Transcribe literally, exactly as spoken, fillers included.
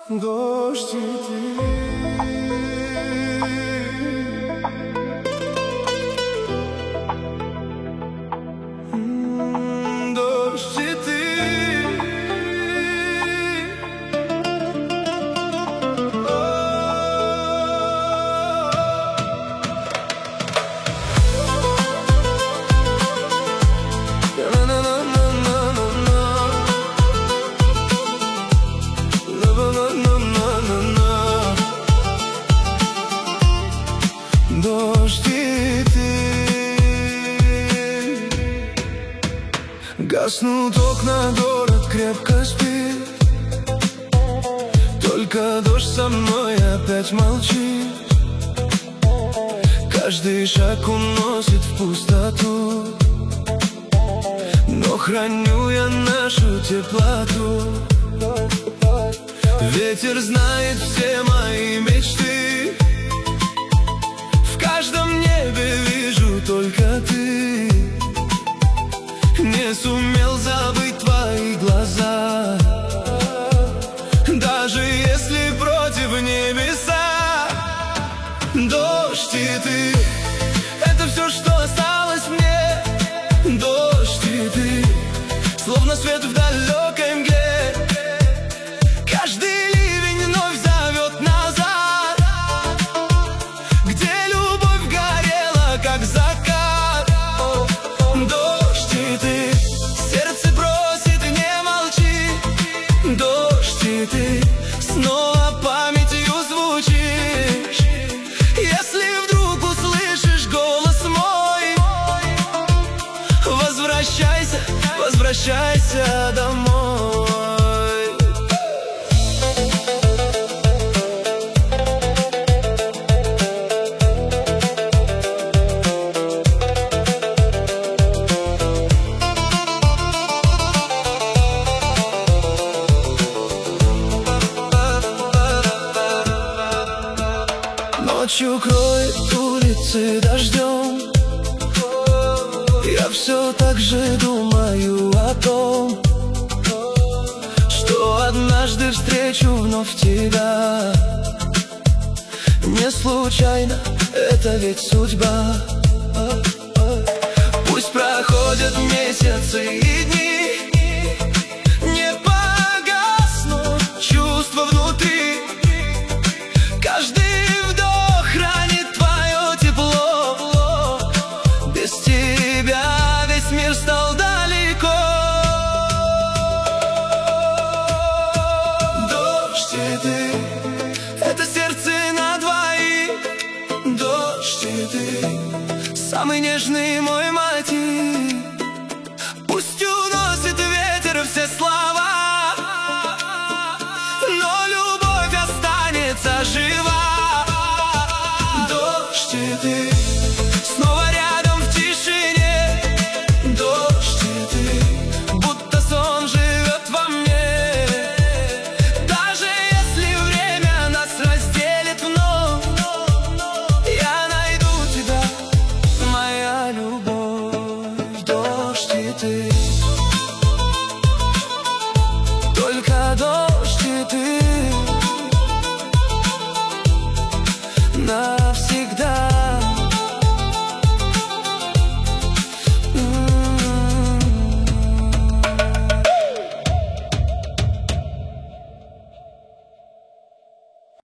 Дождь и ты. М, Дождь и ты. Дождь и ты. Гаснут окна, город крепко спит. Только дождь со мной опять молчит. Каждый шаг уносит в пустоту, но храню я нашу теплоту. Ветер знает все мои мечты. В каждом небе вижу только ты. Не сумел забыть твои глаза, даже если против небеса. Дождь и ты — это все, что осталось мне. Дождь и ты, словно свет в далекой мгле. Каждый ливень вновь зовет назад, где любовь горела, как закат. Дождь и ты, сердце просит, не молчи. Дождь и ты, снова памятью звучишь. Если вдруг услышишь голос мой, возвращайся, возвращайся домой. Ночью кроет улицы дождем. Я все так же думаю о том, что однажды встречу вновь тебя. Не случайно, это ведь судьба. Пусть проходят месяцы и дни, не погаснут чувства внутри. Каждый мир стал далеко. Дождь и ты — это сердце на двоих. Дождь и ты — самый нежный мой май.